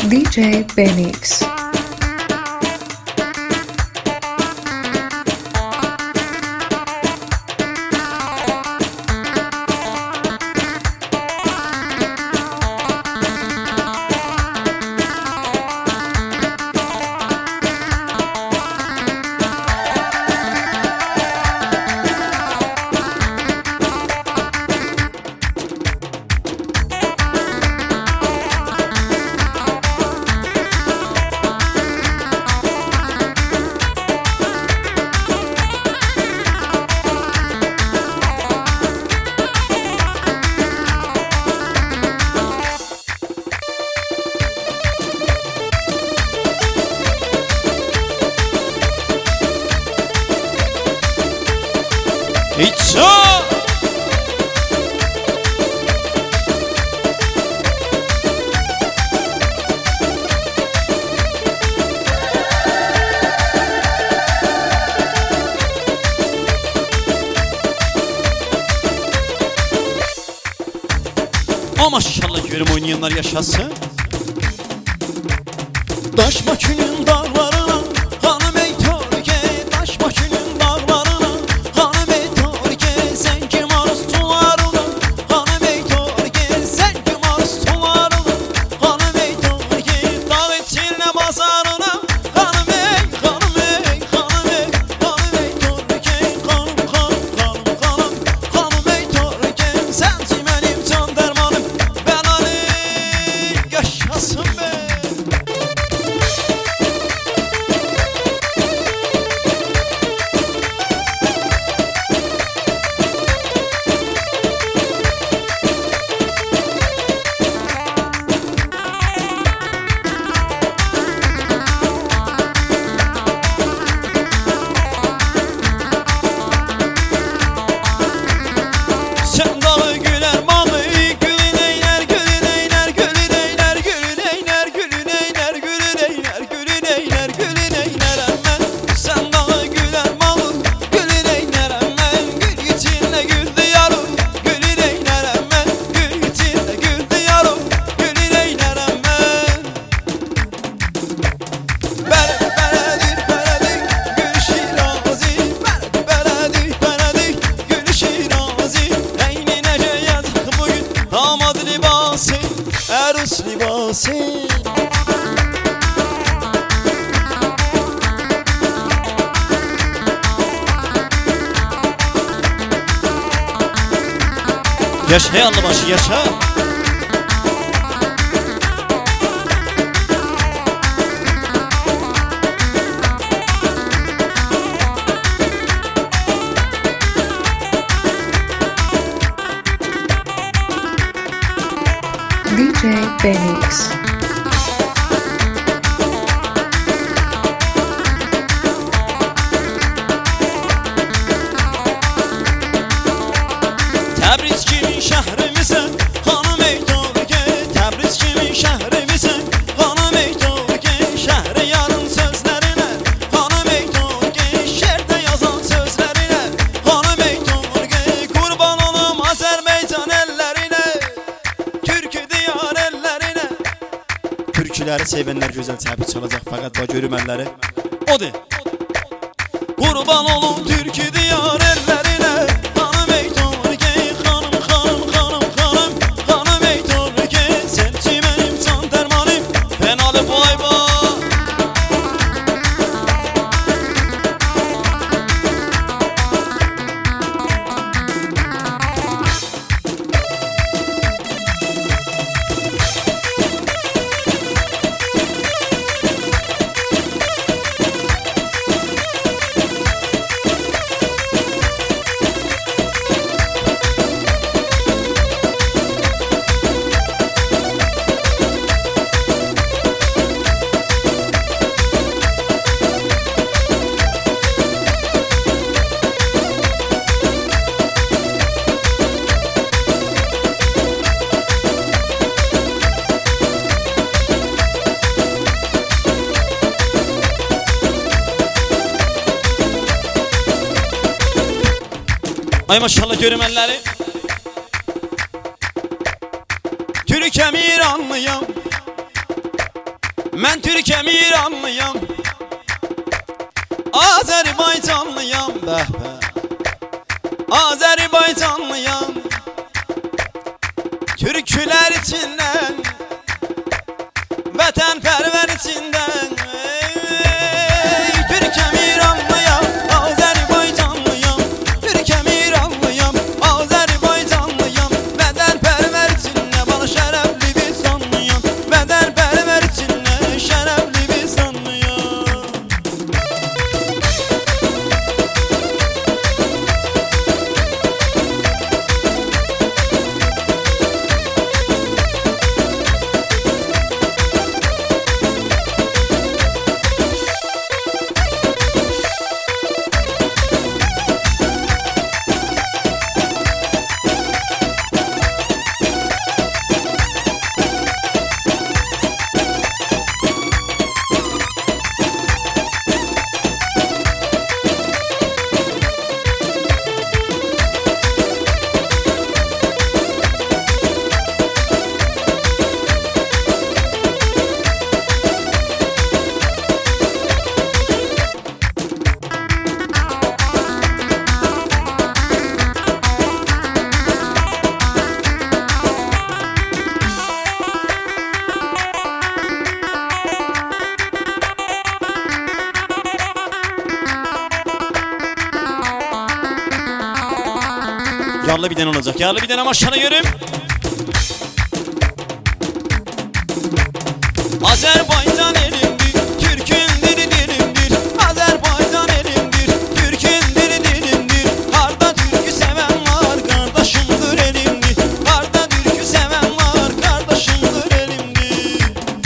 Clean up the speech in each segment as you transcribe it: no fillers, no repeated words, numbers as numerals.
DJ Benix. Maşallah görüm oynayanlar yaşasın. Daşmaçının dağlarına hanım ey Türkiye, Daşmaçının dağlarına hanım ey Türkiye, sen kim arzularına hanım ey Türkiye, sen kim arzularına hanım ey Türkiye, dağ içine bazarına hanım ey, hanım ey, hanım ey, hanım ey Türkiye, hanım ey Türkiye, sensin benim can dermanım. Yaşasın be. Sen dağı güler malı gülün eyler, gülün eyler, gülün eyler, gülün eyler, gülün eyler, gülün eyler, gülün eyler, gülün eyler hemen. Sen dağı güler malı gülün eyler hemen, gül içinde güldü yarım, gülün eyler hemen, gül içinde güldü yarım, gülün eyler hemen. Beredik beredik gül Şirazi, beredik beredik gül Şirazi, eynine ceyazık bugün damat libası, erus libası. Yaşa yanlı başı yaşa. DJ Benix. Təbriz kimi şəhrimizin xanım ey Türkiye, Təbriz kimi şəhrimizin xanım ey Türkiye, şəhri yarın sözlərinə xanım ey Türkiye, şərdə yazan sözlərinə xanım ey Türkiye, qurban olum Azərbaycan əllərinə, Türkü diyar əllərinə. Türküləri sevənlər gözəl təbrik çalacaq, fəqət bax görmənləri odur. Qurban olum Türkü diyar əllərinə, xanım ey Türkiye, xanım, xanım, xanım, xanım, xanım ey Türkiye, sensin benim can dermanım, Fənalı boy boy. Ay maşallah görümenleri. Türk emiranlıyam, Mən Türkəm, İranlıyam, Azərbaycanlıyam, Azərbaycanlıyam. Türkülər içindən, vətənpərvər içindən. Türkəm, İranlıyam, Azərbaycanlıyam. Türkəm, İranlıyam, Azərbaycanlıyam. Vətənpərvər içindən, bana şərəfli bir sanlıyam. Vətənpərvər içindən, şərəfli bir sanlıyam. Yarlı bir den olacak. Yarlı bir den ama aşağıda görüm. Azerbaycan elimdir, Türk'ün dili dilimdir. Azerbaycan elimdir, Türk'ün dili dilimdir. Harda Türk'ü seven var, kardeşimdir elimdir. Harda Türk'ü seven var, kardeşimdir elimdir.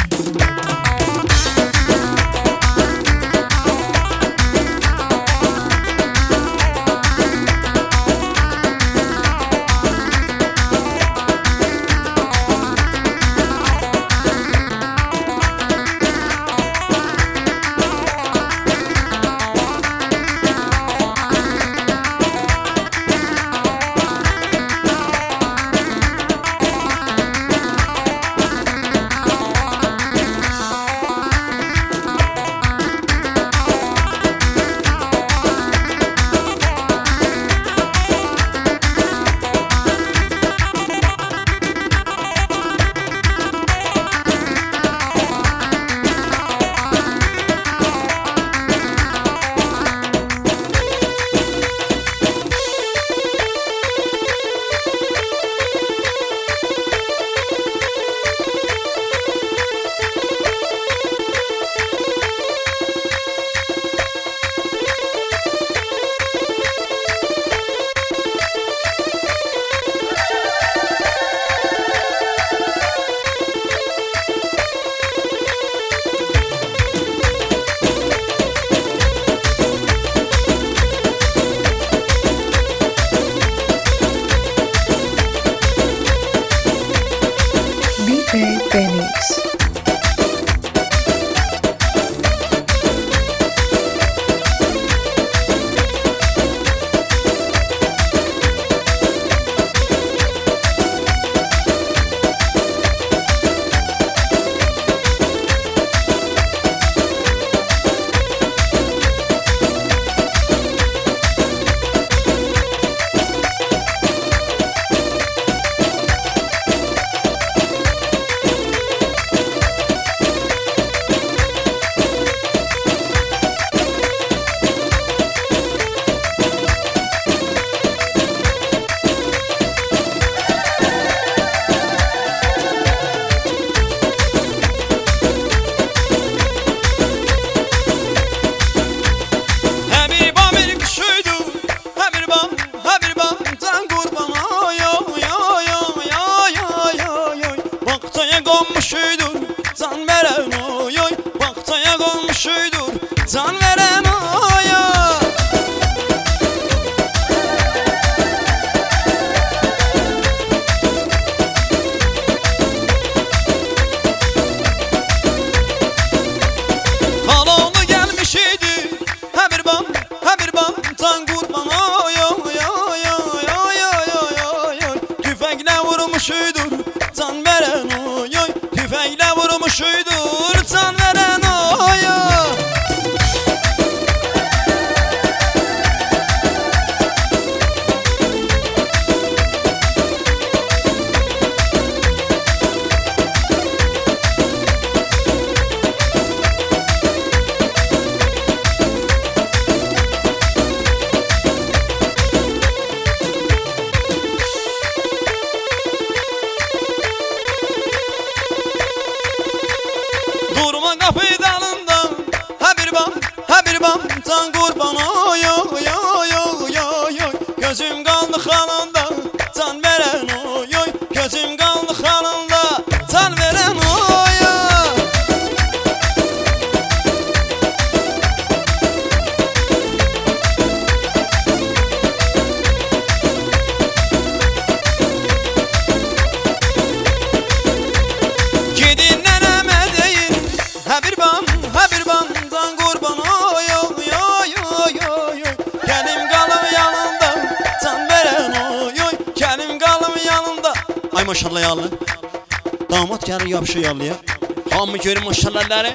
DJ Benix. Can veren oy oy, baktaya konmuşuydur. Can veren oy oy. Halalı gelmiş idi. Ha bir bam, can kurban oy oy oy. gözüm qaldı xalında can verən oy oy gözüm qaldı xalında can verən oy oy Gedin nənəmə deyin hə bir bandan qurban oy oy oy oy oy Gəlim qalım yanında can verən oy oy Gəlim qalım yanında Ay maşallah yallı Damat gəlir yapışır yallıya Hamı görün maşallahları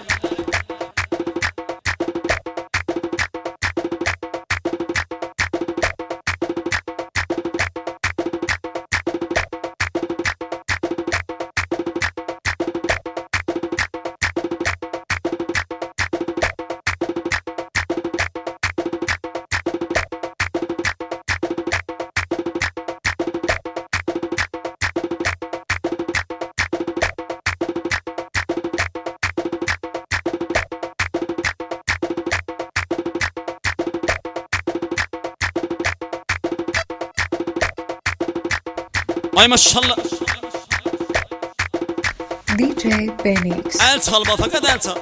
Ay maşallah DJ Benix. El çal fakat el çal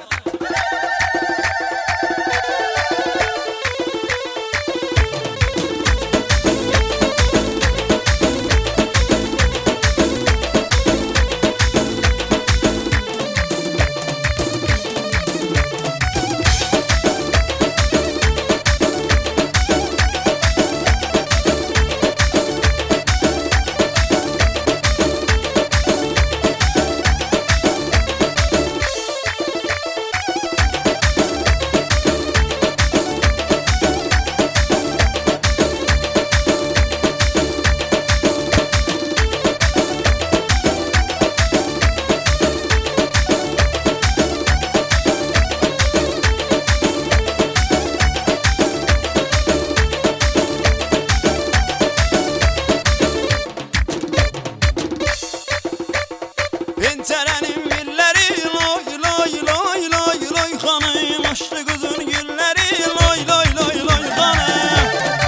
Pencerenin milleri loy loy loy loy loy Hanım açtı kızın gülleri loy loy loy loy hanım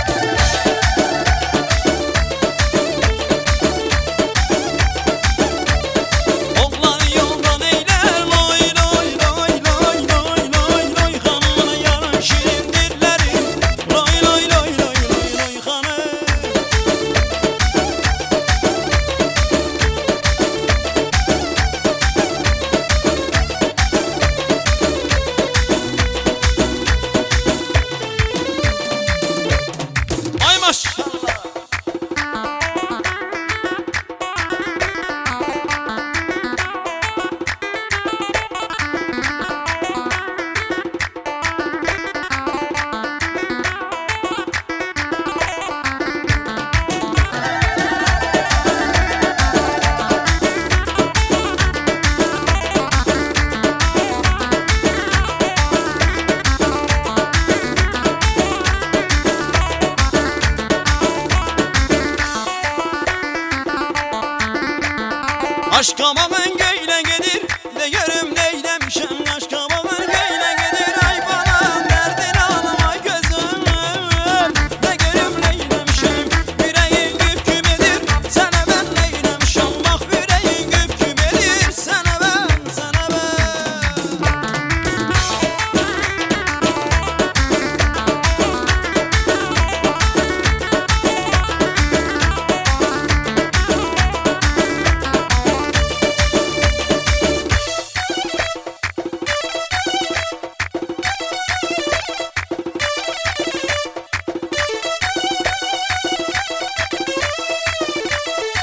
Oğlan yoldan eyler loy loy loy loy loy loy loy Hanımın yarın şirin dilleri loy loy loy loy loy loy hanım Ay maşallah Aşkama ben göyle gelir de görüm